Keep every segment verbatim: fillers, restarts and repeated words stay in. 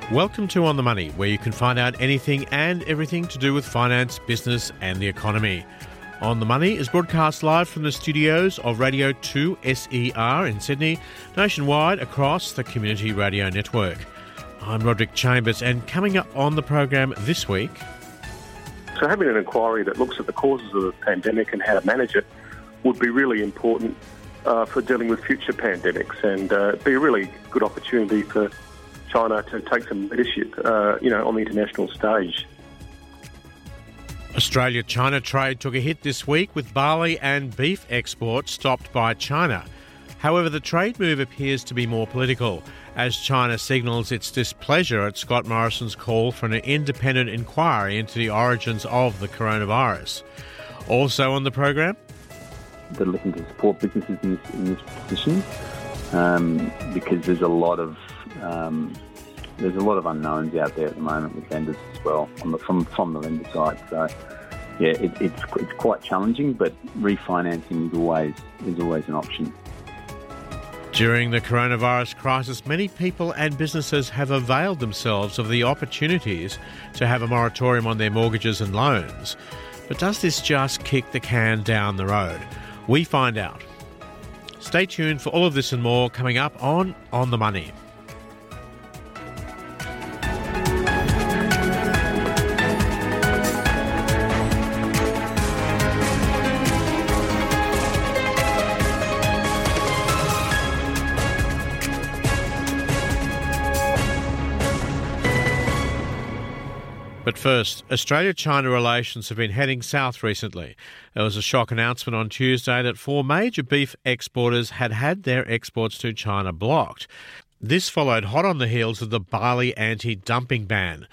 Welcome to On the Money, where you can find out anything and everything to do with finance, business and the economy. On the Money is broadcast live from the studios of Radio two S E R in Sydney, nationwide across the Community Radio Network. I'm Roderick Chambers, and coming up on the program this week... So having an inquiry that looks at the causes of the pandemic and how to manage it would be really important uh, for dealing with future pandemics, and uh, be a really good opportunity for China to take some leadership, uh, you know, on the international stage. Australia-China trade took a hit this week with barley and beef exports stopped by China. However, the trade move appears to be more political, as China signals its displeasure at Scott Morrison's call for an independent inquiry into the origins of the coronavirus. Also on the program... They're looking to support businesses in this, in this position um, because there's a lot of um, there's a lot of unknowns out there at the moment with lenders as well on the, from from the lender side. So yeah, it, it's it's quite challenging, but refinancing is always is always an option. During the coronavirus crisis, many people and businesses have availed themselves of the opportunities to have a moratorium on their mortgages and loans. But does this just kick the can down the road? We find out. Stay tuned for all of this and more coming up on On the Money. But first, Australia-China relations have been heading south recently. There was a shock announcement on Tuesday that four major beef exporters had had their exports to China blocked. This followed hot on the heels of the barley anti-dumping ban.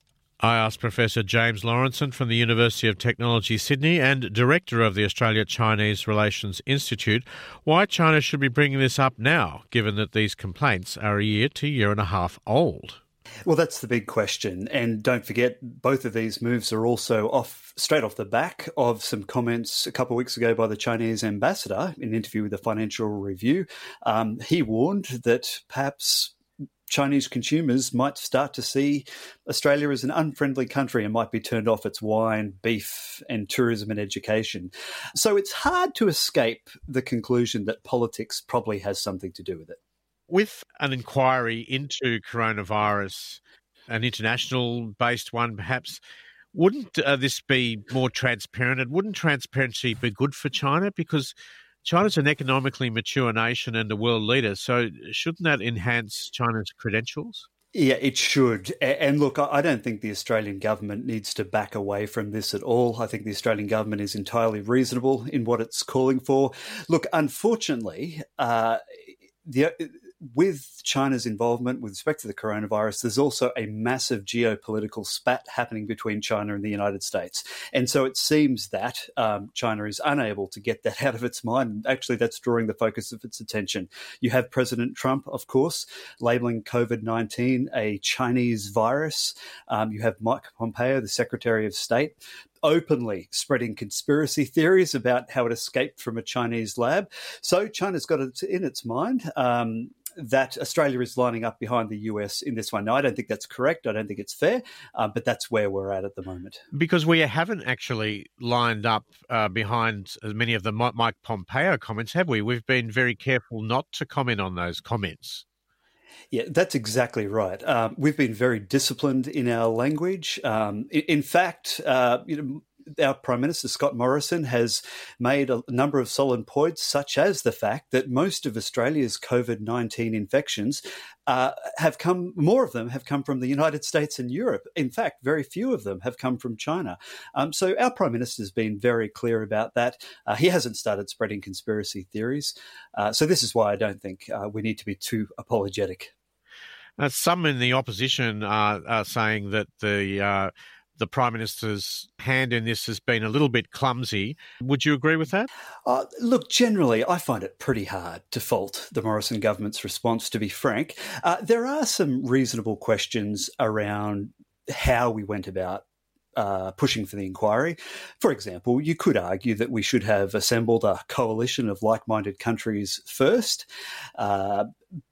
I asked Professor James Lawrenson from the University of Technology, Sydney, and Director of the Australia-Chinese Relations Institute, why China should be bringing this up now, given that these complaints are a year to year and a half old. Well, that's the big question. And don't forget, both of these moves are also off straight off the back of some comments a couple of weeks ago by the Chinese ambassador in an interview with the Financial Review. Um, he warned that perhaps Chinese consumers might start to see Australia as an unfriendly country and might be turned off its wine, beef and tourism and education. So it's hard to escape the conclusion that politics probably has something to do with it. With an inquiry into coronavirus, an international-based one perhaps, wouldn't uh, this be more transparent? And wouldn't transparency be good for China? Because China's an economically mature nation and a world leader, so shouldn't that enhance China's credentials? Yeah, it should. And look, I don't think the Australian government needs to back away from this at all. I think the Australian government is entirely reasonable in what it's calling for. Look, unfortunately, uh, the... with China's involvement with respect to the coronavirus, there's also a massive geopolitical spat happening between China and the United States. And so it seems that um, China is unable to get that out of its mind. Actually, that's drawing the focus of its attention. You have President Trump, of course, labelling COVID nineteen a Chinese virus. Um, you have Mike Pompeo, the Secretary of State, openly spreading conspiracy theories about how it escaped from a Chinese lab. So China's got it in its mind um, that Australia is lining up behind the U S in this one. Now, I don't think that's correct. I don't think it's fair, uh, but that's where we're at at the moment. Because we haven't actually lined up uh, behind many of the Mike Pompeo comments, have we? We've been very careful not to comment on those comments. Yeah, that's exactly right. Um, we've been very disciplined in our language. Um, in, in fact, uh, you know, our Prime Minister, Scott Morrison, has made a number of solid points, such as the fact that most of Australia's COVID nineteen infections uh, have come, more of them have come from the United States and Europe. In fact, very few of them have come from China. Um, so our Prime Minister has been very clear about that. Uh, he hasn't started spreading conspiracy theories. Uh, so this is why I don't think uh, we need to be too apologetic. Uh, some in the opposition are, are saying that the uh, the Prime Minister's hand in this has been a little bit clumsy. Would you agree with that? Uh, look, generally, I find it pretty hard to fault the Morrison government's response, to be frank. Uh, there are some reasonable questions around how we went about Uh, pushing for the inquiry. For example, you could argue that we should have assembled a coalition of like-minded countries first. Uh,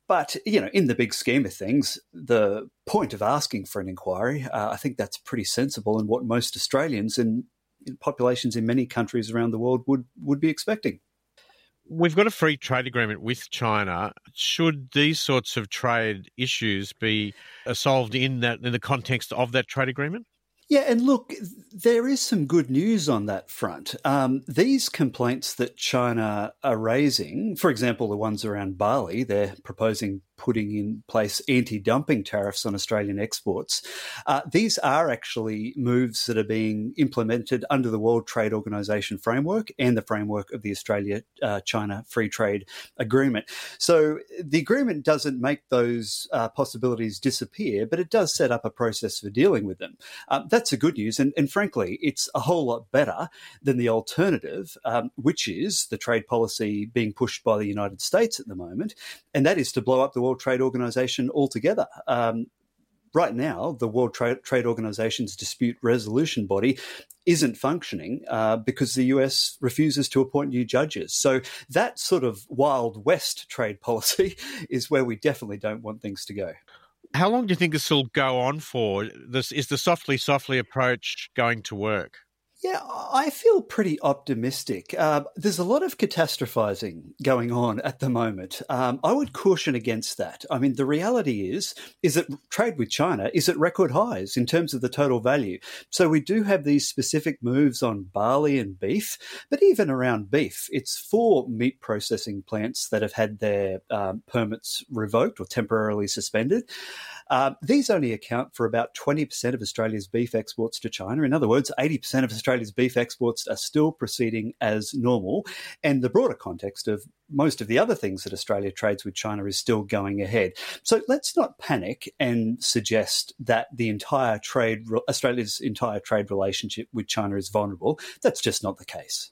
But, you know, in the big scheme of things, the point of asking for an inquiry, uh, I think that's pretty sensible and what most Australians and populations in many countries around the world would, would be expecting. We've got a free trade agreement with China. Should these sorts of trade issues be solved in that in the context of that trade agreement? Yeah, and look, there is some good news on that front. Um, these complaints that China are raising, for example, the ones around barley, they're proposing putting in place anti-dumping tariffs on Australian exports. Uh, these are actually moves that are being implemented under the World Trade Organization framework and the framework of the Australia-China uh, Free Trade Agreement. So the agreement doesn't make those uh, possibilities disappear, but it does set up a process for dealing with them. Um, that's the good news, and, and frankly, it's a whole lot better than the alternative, um, which is the trade policy being pushed by the United States at the moment, and that is to blow up the World Trade Organization altogether. Um, right now, the World Trade, Trade Organization's dispute resolution body isn't functioning uh, because the U S refuses to appoint new judges. So that sort of Wild West trade policy is where we definitely don't want things to go. How long do you think this will go on for? This is the softly, softly approach going to work? Yeah, I feel pretty optimistic. Uh, there's a lot of catastrophizing going on at the moment. Um, I would caution against that. I mean, the reality is, is that trade with China is at record highs in terms of the total value. So we do have these specific moves on barley and beef, but even around beef, it's four meat processing plants that have had their um, permits revoked or temporarily suspended. Uh, these only account for about twenty percent of Australia's beef exports to China. In other words, eighty percent of Australia's beef exports are still proceeding as normal. And the broader context of most of the other things that Australia trades with China is still going ahead. So let's not panic and suggest that the entire trade, Australia's entire trade relationship with China is vulnerable. That's just not the case.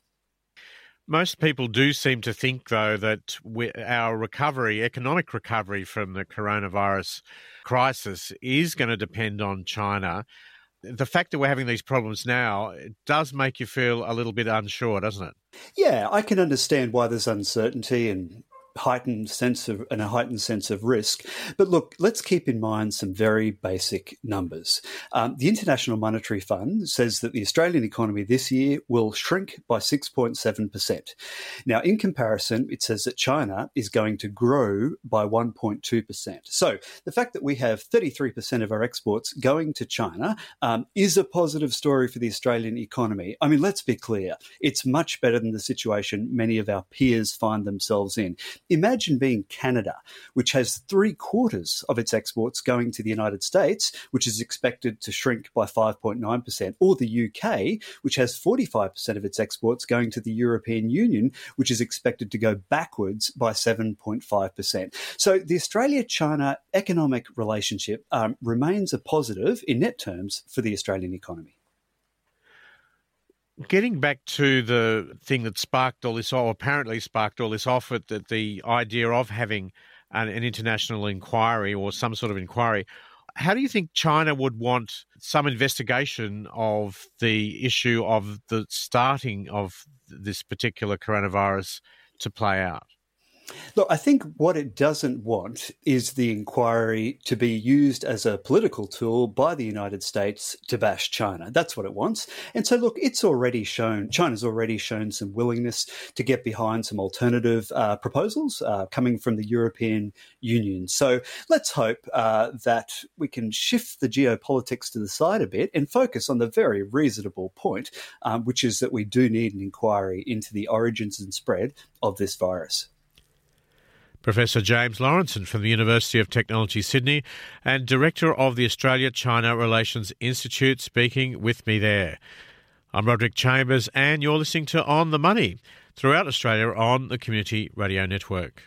Most people do seem to think, though, that we, our recovery, economic recovery from the coronavirus crisis is going to depend on China. The fact that we're having these problems now, it does make you feel a little bit unsure, doesn't it? Yeah, I can understand why there's uncertainty and heightened sense of and a heightened sense of risk. But look, let's keep in mind some very basic numbers. Um, the International Monetary Fund says that the Australian economy this year will shrink by six point seven percent. Now, in comparison, it says that China is going to grow by one point two percent. So the fact that we have thirty-three percent of our exports going to China um, is a positive story for the Australian economy. I mean, let's be clear. It's much better than the situation many of our peers find themselves in. Imagine being Canada, which has three quarters of its exports going to the United States, which is expected to shrink by five point nine percent, or the U K, which has forty-five percent of its exports going to the European Union, which is expected to go backwards by seven point five percent. So the Australia-China economic relationship um, remains a positive in net terms for the Australian economy. Getting back to the thing that sparked all this, or apparently sparked all this off, at the, the idea of having an, an international inquiry or some sort of inquiry, how do you think China would want some investigation of the issue of the starting of this particular coronavirus to play out? Look, I think what it doesn't want is the inquiry to be used as a political tool by the United States to bash China. That's what it wants. And so, look, it's already shown, China's already shown some willingness to get behind some alternative uh, proposals uh, coming from the European Union. So let's hope uh, that we can shift the geopolitics to the side a bit and focus on the very reasonable point, um, which is that we do need an inquiry into the origins and spread of this virus. Professor James Lawrenson from the University of Technology, Sydney, and Director of the Australia-China Relations Institute, speaking with me there. I'm Roderick Chambers, and you're listening to On the Money throughout Australia on the Community Radio Network.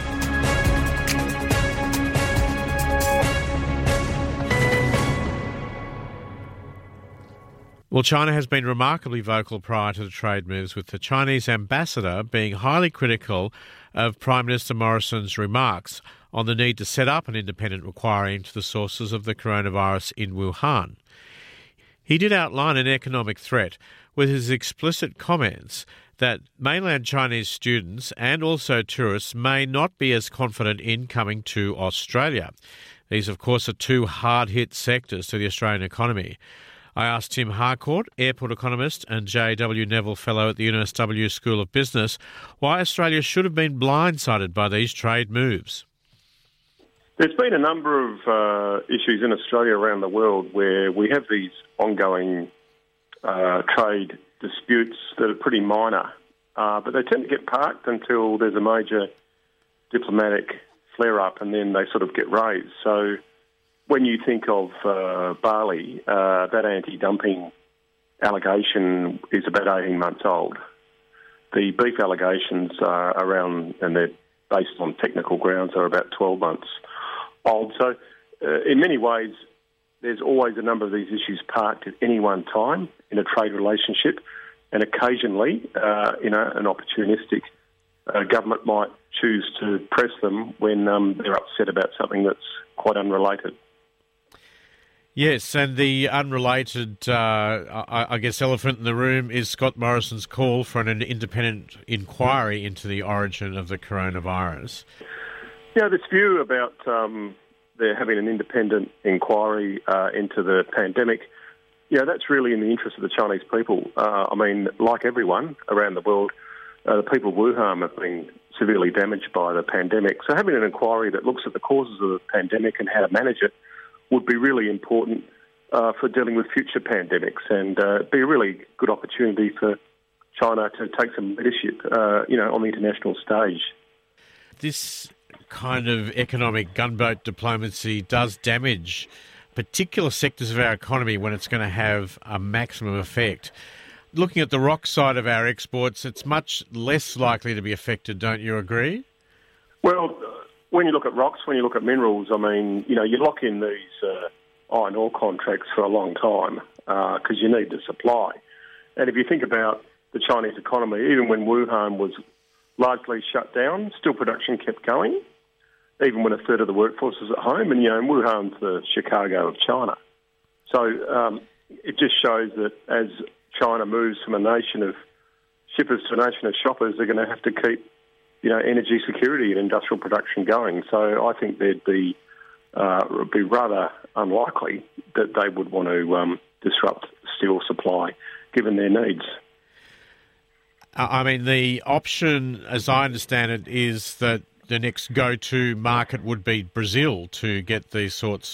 Well, China has been remarkably vocal prior to the trade moves, with the Chinese ambassador being highly critical of Prime Minister Morrison's remarks on the need to set up an independent inquiry into the sources of the coronavirus in Wuhan. He did outline an economic threat with his explicit comments that mainland Chinese students and also tourists may not be as confident in coming to Australia. These, of course, are two hard-hit sectors to the Australian economy. I asked Tim Harcourt, airport economist and J W Neville Fellow at the U N S W School of Business, why Australia should have been blindsided by these trade moves. There's been a number of uh, issues in Australia around the world where we have these ongoing uh, trade disputes that are pretty minor, uh, but they tend to get parked until there's a major diplomatic flare-up and then they sort of get raised. So when you think of uh, barley, uh, that anti-dumping allegation is about eighteen months old. The beef allegations are around, and they're based on technical grounds, are about twelve months old. So uh, in many ways, there's always a number of these issues parked at any one time in a trade relationship, and occasionally, uh, you know, an opportunistic uh, government might choose to press them when um, they're upset about something that's quite unrelated. Yes, and the unrelated, uh, I, I guess, elephant in the room is Scott Morrison's call for an independent inquiry into the origin of the coronavirus. Yeah, this view about um, there having an independent inquiry uh, into the pandemic, yeah, that's really in the interest of the Chinese people. Uh, I mean, like everyone around the world, uh, the people of Wuhan have been severely damaged by the pandemic. So having an inquiry that looks at the causes of the pandemic and how to manage it would be really important uh, for dealing with future pandemics, and uh, be a really good opportunity for China to take some leadership, uh, you know, on the international stage. This kind of economic gunboat diplomacy does damage particular sectors of our economy when it's going to have a maximum effect. Looking at the rock side of our exports, it's much less likely to be affected, don't you agree? Well, when you look at rocks, when you look at minerals, I mean, you know, you lock in these uh, iron ore contracts for a long time because uh, you need the supply. And if you think about the Chinese economy, even when Wuhan was largely shut down, still production kept going, even when a third of the workforce was at home. And, you know, Wuhan's the Chicago of China. So um, it just shows that as China moves from a nation of shippers to a nation of shoppers, they're going to have to keep, you know, energy security and industrial production going. So I think there'd be uh, would be rather unlikely that they would want to um, disrupt steel supply, given their needs. I mean, the option, as I understand it, is that the next go-to market would be Brazil to get these sorts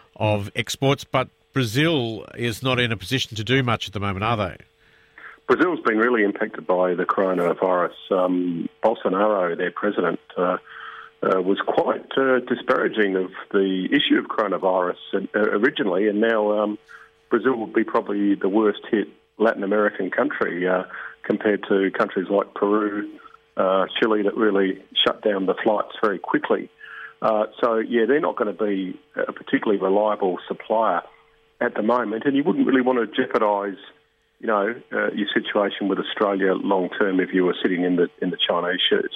of exports, but Brazil is not in a position to do much at the moment, are they? Brazil's been really impacted by the coronavirus. Um, Bolsonaro, their president, uh, uh, was quite uh, disparaging of the issue of coronavirus uh, originally, and now um, Brazil will be probably the worst hit Latin American country uh, compared to countries like Peru, uh, Chile, that really shut down the flights very quickly. Uh, so, yeah, they're not going to be a particularly reliable supplier at the moment, and you wouldn't really want to jeopardise you know, uh, your situation with Australia long term if you were sitting in the in the Chinese shoes.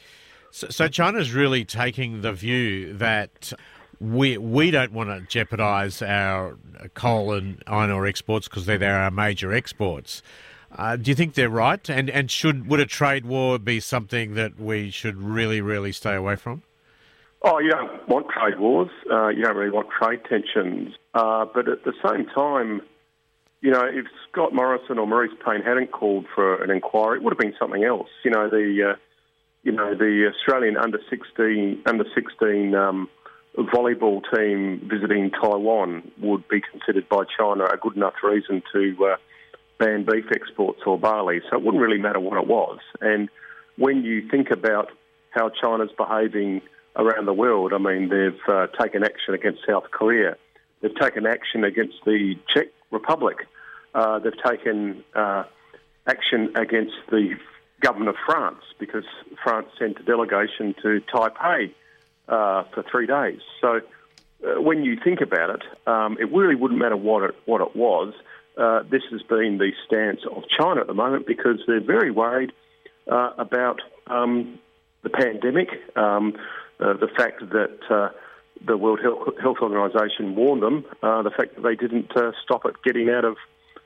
So, so China's really taking the view that we we don't want to jeopardise our coal and iron ore exports because they're, they're our major exports. Uh, do you think they're right? And and should would a trade war be something that we should really, really stay away from? Oh, you don't want trade wars. Uh, you don't really want trade tensions. Uh, but at the same time, you know, if Scott Morrison or Maurice Payne hadn't called for an inquiry, it would have been something else. You know, the uh, you know the Australian under sixteen under sixteen um, volleyball team visiting Taiwan would be considered by China a good enough reason to uh, ban beef exports or barley. So it wouldn't really matter what it was. And when you think about how China's behaving around the world, I mean, they've uh, taken action against South Korea. They've taken action against the Czech Republic. Uh, they've taken uh, action against the government of France because France sent a delegation to Taipei uh, for three days. So uh, when you think about it, um, it really wouldn't matter what it, what it was. Uh, this has been the stance of China at the moment because they're very worried uh, about um, the pandemic, um, uh, the fact that uh, the World Health Organization warned them, uh, the fact that they didn't uh, stop it getting out of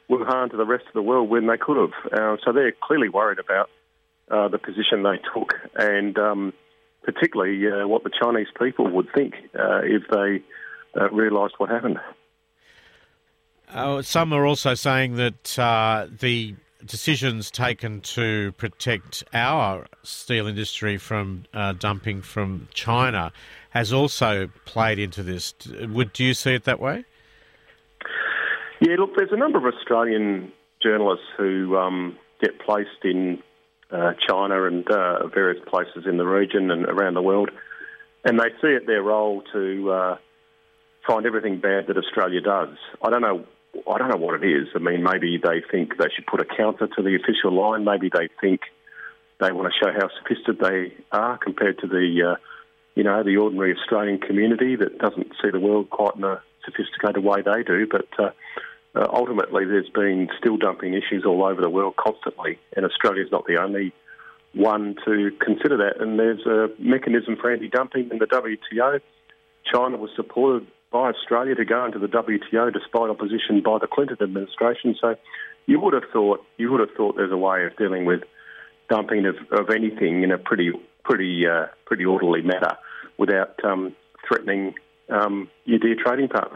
were harm to the rest of the world when they could have. Uh, so they're clearly worried about uh, the position they took, and um, particularly uh, what the Chinese people would think uh, if they uh, realised what happened. Uh, some are also saying that uh, the decisions taken to protect our steel industry from uh, dumping from China has also played into this. Would do you see it that way? Yeah, look, there's a number of Australian journalists who um, get placed in uh, China and uh, various places in the region and around the world, and they see it their role to uh, find everything bad that Australia does. I don't know. I don't know what it is. I mean, maybe they think they should put a counter to the official line. Maybe they think they want to show how sophisticated they are compared to the, uh, you know, the ordinary Australian community that doesn't see the world quite in a sophisticated way they do. But uh, uh, ultimately, there's been steel dumping issues all over the world constantly, and Australia's not the only one to consider that. And there's a mechanism for anti-dumping in the W T O. China was supported by Australia to go into the W T O despite opposition by the Clinton administration. So you would have thought you would have thought there's a way of dealing with dumping of, of anything in a pretty pretty uh, pretty orderly manner without um, threatening um, your dear trading partner.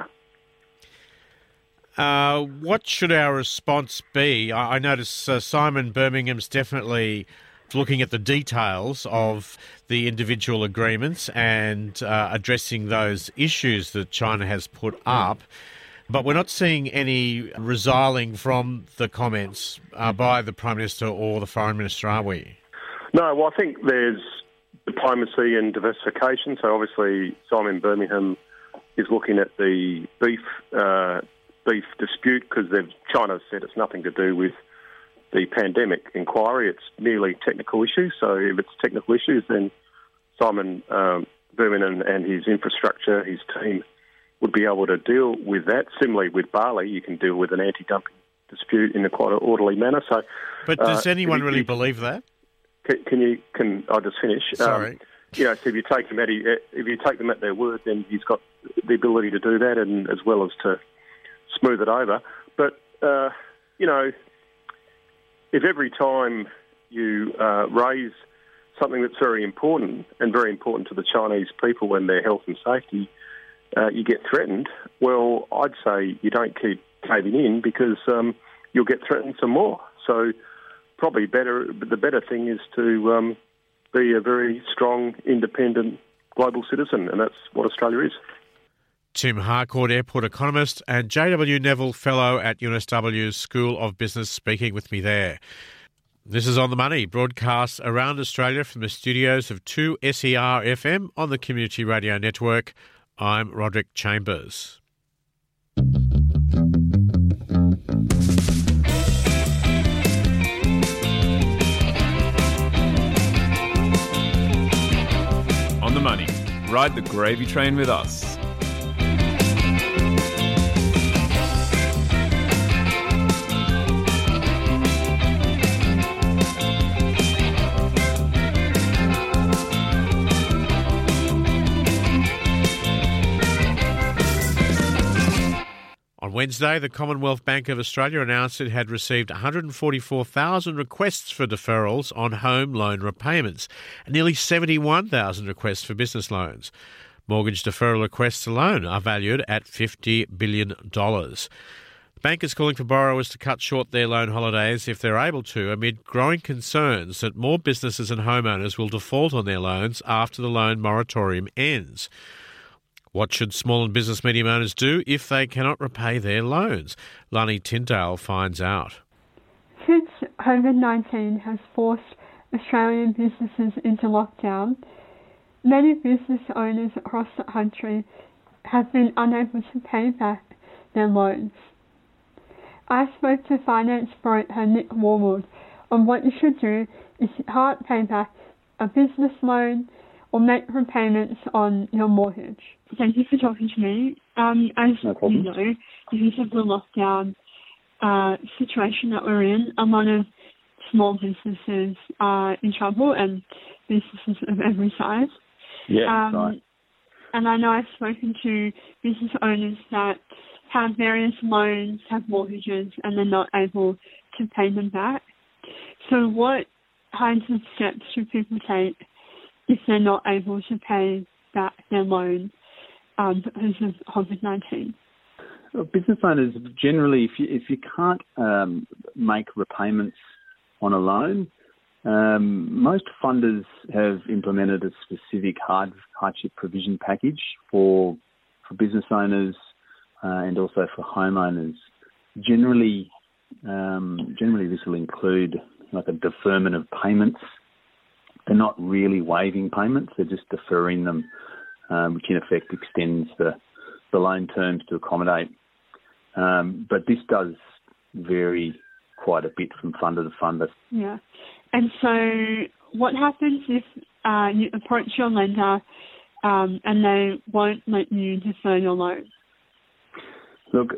Uh, what should our response be? I, I notice uh, Simon Birmingham's definitely looking at the details of the individual agreements and uh, addressing those issues that China has put up. But we're not seeing any resiling from the comments uh, by the Prime Minister or the Foreign Minister, are we? No, well, I think there's diplomacy and diversification. So obviously Simon Birmingham is looking at the beef uh, beef dispute because China said it's nothing to do with the pandemic inquiry. It's merely technical issues. So if it's technical issues, then Simon um, Birmingham and his infrastructure, his team, would be able to deal with that. Similarly, with barley, you can deal with an anti-dumping dispute in a quite an orderly manner. So, but does uh, anyone really you, believe that? Can, can you? Can I just finish? Sorry. Um, you know, so if you take them at if you take them at their word, then he's got the ability to do that, and as well as to smooth it over. But uh, you know. If every time you uh, raise something that's very important and very important to the Chinese people and their health and safety, uh, you get threatened, well, I'd say you don't keep caving in because um, you'll get threatened some more. So probably better. the better thing is to um, be a very strong, independent global citizen, and that's what Australia is. Tim Harcourt, airport economist, and J W Neville Fellow at U N S W's School of Business, speaking with me there. This is On the Money, broadcast around Australia from the studios of two S E R F M on the Community Radio Network. I'm Roderick Chambers. On the Money, ride the gravy train with us. On Wednesday, the Commonwealth Bank of Australia announced it had received one hundred forty-four thousand requests for deferrals on home loan repayments and nearly seventy-one thousand requests for business loans. Mortgage deferral requests alone are valued at fifty billion dollars. The bank is calling for borrowers to cut short their loan holidays if they're able to, amid growing concerns that more businesses and homeowners will default on their loans after the loan moratorium ends. What should small and business medium owners do if they cannot repay their loans? Lani Tyndale finds out. Since COVID nineteen has forced Australian businesses into lockdown, many business owners across the country have been unable to pay back their loans. I spoke to finance broker Nick Warwood on what you should do if you can't pay back a business loan or make repayments on your mortgage. Thank you for talking to me. Um, as no problem. you know, because of the lockdown uh, situation that we're in, a lot of small businesses are in trouble and businesses of every size. Yeah, um, right. And I know I've spoken to business owners that have various loans, have mortgages, and they're not able to pay them back. So what kinds of steps should people take if they're not able to pay back their loan um, because of COVID nineteen? Well, business owners generally, if you, if you can't um, make repayments on a loan, um, most funders have implemented a specific hard, hardship provision package for for business owners uh, and also for homeowners. Generally, um, generally this will include like a deferment of payments. They're not really waiving payments; they're just deferring them, um, which in effect extends the the loan terms to accommodate. Um, but this does vary quite a bit from funder to funder. Yeah. And so what happens if uh, you approach your lender um, and they won't let you defer your loan? Look,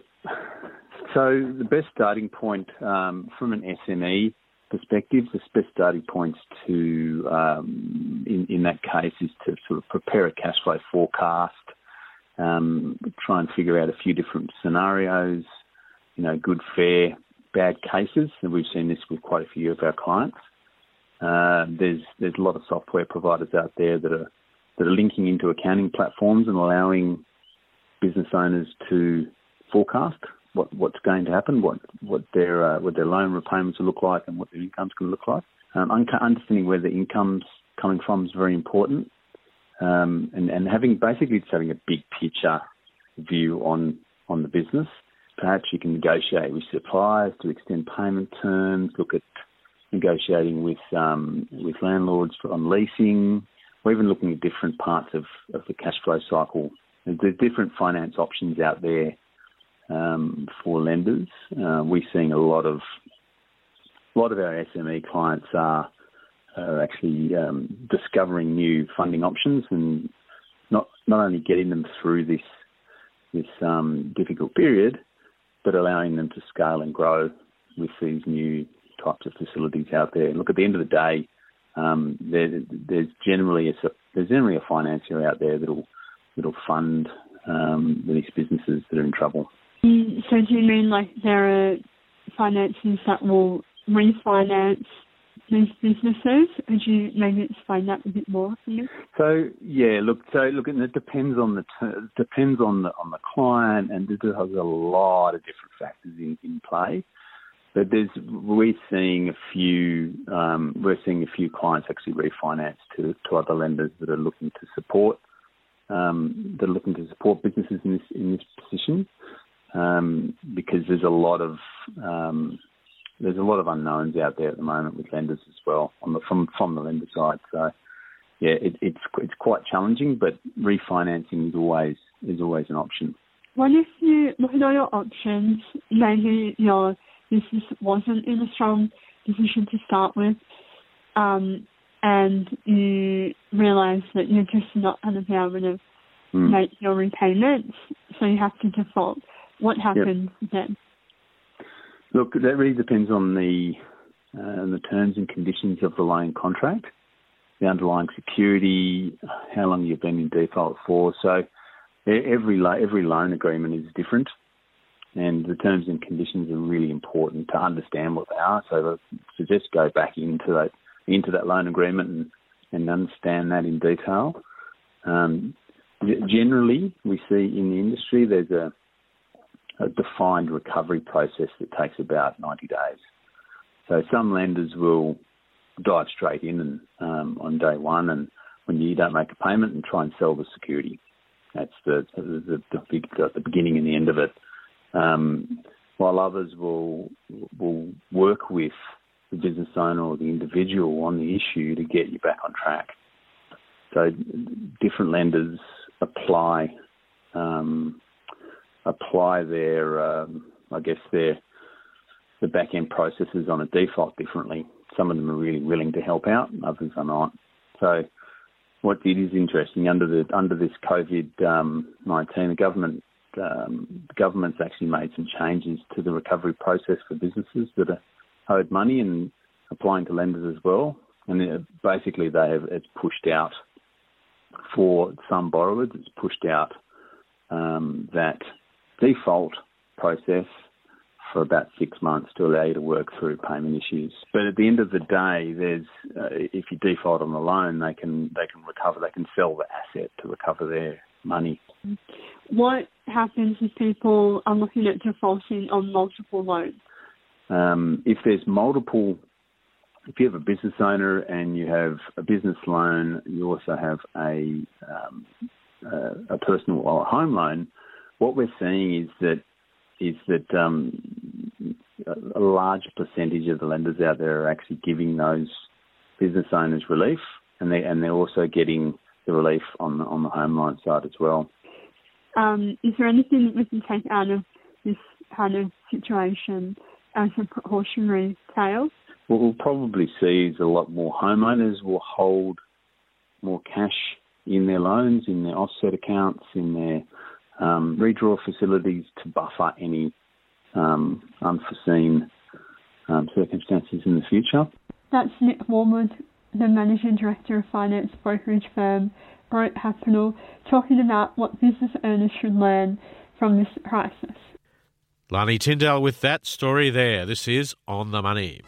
so the best starting point um, from an S M E perspective, the best starting points to, um, in, in that case, is to sort of prepare a cash flow forecast, Um, try and figure out a few different scenarios, you know, good, fair, bad cases, and we've seen this with quite a few of our clients. Uh, there's there's a lot of software providers out there that are that are linking into accounting platforms and allowing business owners to forecast what, what's going to happen, what what their uh, what their loan repayments will look like, and what their income's going to look like. Um, understanding where the income's coming from is very important. Um, and, and having basically just having a big picture view on, on the business. Perhaps you can negotiate with suppliers to extend payment terms, look at negotiating with um, with landlords for, on leasing, or even looking at different parts of, of the cash flow cycle. There's different finance options out there um, for lenders. Uh, we're seeing a lot of a lot of our S M E clients are are actually um, discovering new funding options and not not only getting them through this this um, difficult period, but allowing them to scale and grow with these new types of facilities out there. Look, at the end of the day, um, there, there's generally a there's generally a financier out there that'll that'll fund um, these businesses that are in trouble. Mm, so do you mean like there are financiers that will refinance these businesses? Could you maybe explain that a bit more for me? So yeah, look, so look, and it depends on the ter- depends on the on the client, and there's a lot of different factors in, in play. But there's we're seeing a few um, we're seeing a few clients actually refinance to, to other lenders that are looking to support um, that are looking to support businesses in this in this position um, because there's a lot of um, There's a lot of unknowns out there at the moment with lenders as well on the, from from the lender side. So, yeah, it, it's it's quite challenging, but refinancing is always is always an option. What if you look at all your options? Maybe your business wasn't in a strong position to start with, um, and you realise that you're just not going to be able to mm. make your repayments, so you have to default. What happens yep. then? Look, that really depends on the uh, the terms and conditions of the loan contract, the underlying security, how long you've been in default for. So every lo- every loan agreement is different, and the terms and conditions are really important to understand what they are. So to just go back into that into that loan agreement and, and understand that in detail. Um, generally, we see in the industry there's a a defined recovery process that takes about ninety days. So some lenders will dive straight in and um, on day one, and when you don't make a payment, and try and sell the security. That's the the, the, big, the beginning and the end of it. Um, while others will will work with the business owner or the individual on the issue to get you back on track. So different lenders apply. Um, apply their, um, I guess, their the back-end processes on a default differently. Some of them are really willing to help out, others are not. So what it is interesting, under the under this COVID nineteen, um, the government um, the government's actually made some changes to the recovery process for businesses that are owed money and applying to lenders as well. And it, basically they have it's pushed out for some borrowers, it's pushed out um, that default process for about six months to allow you to work through payment issues. But at the end of the day, there's uh, if you default on the loan, they can they can recover. They can sell the asset to recover their money. What happens if people are looking at defaulting on multiple loans? Um, if there's multiple, if you have a business owner and you have a business loan, you also have a um, a, a personal or a home loan. What we're seeing is that is that um, a large percentage of the lenders out there are actually giving those business owners relief, and they and they're also getting the relief on the, on the home loan side as well. Um, is there anything that we can take out of this kind of situation as a precautionary tale? What we'll probably see is a lot more homeowners will hold more cash in their loans, in their offset accounts, in their um, redraw facilities to buffer any um, unforeseen um, circumstances in the future. That's Nick Warwood, the Managing Director of finance brokerage firm Root Capital, talking about what business owners should learn from this crisis. Lani Tyndall with that story there. This is On the Money.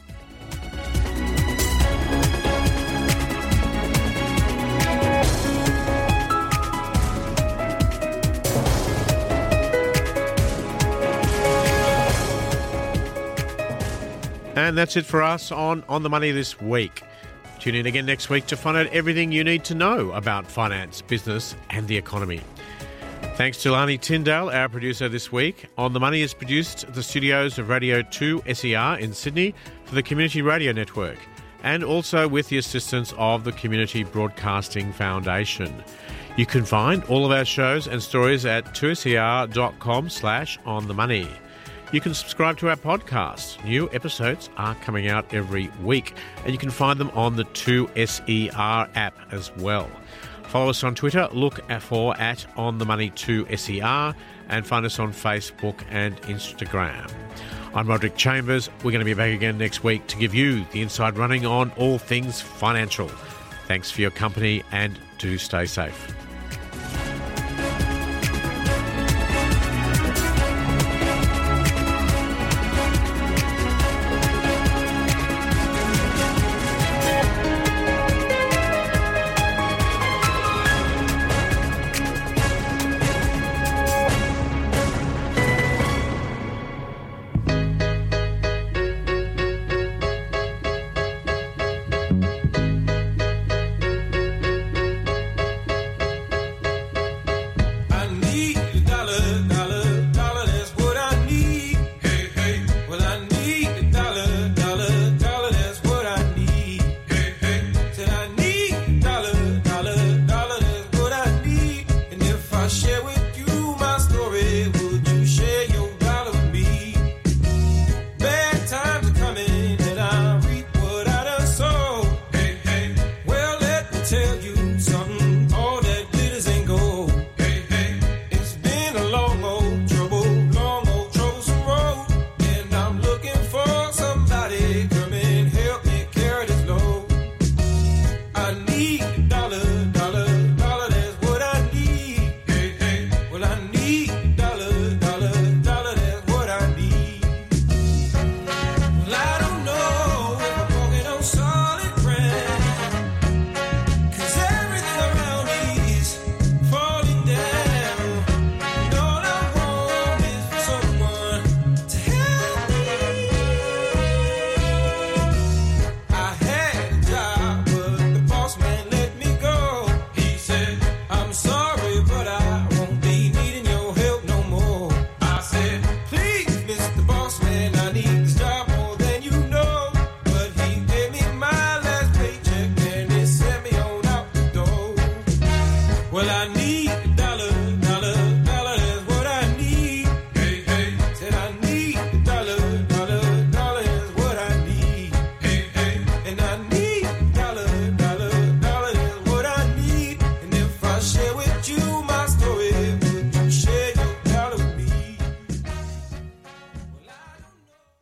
And that's it for us on On the Money this week. Tune in again next week to find out everything you need to know about finance, business and the economy. Thanks to Lani Tyndall, our producer this week. On the Money is produced at the studios of Radio two S E R in Sydney for the Community Radio Network, and also with the assistance of the Community Broadcasting Foundation. You can find all of our shows and stories at two s e r dot com slash on the money. You can subscribe to our podcast. New episodes are coming out every week, and you can find them on the two S E R app as well. Follow us on Twitter, look for at On The Money two S E R, and find us on Facebook and Instagram. I'm Roderick Chambers. We're going to be back again next week to give you the inside running on all things financial. Thanks for your company, and do stay safe.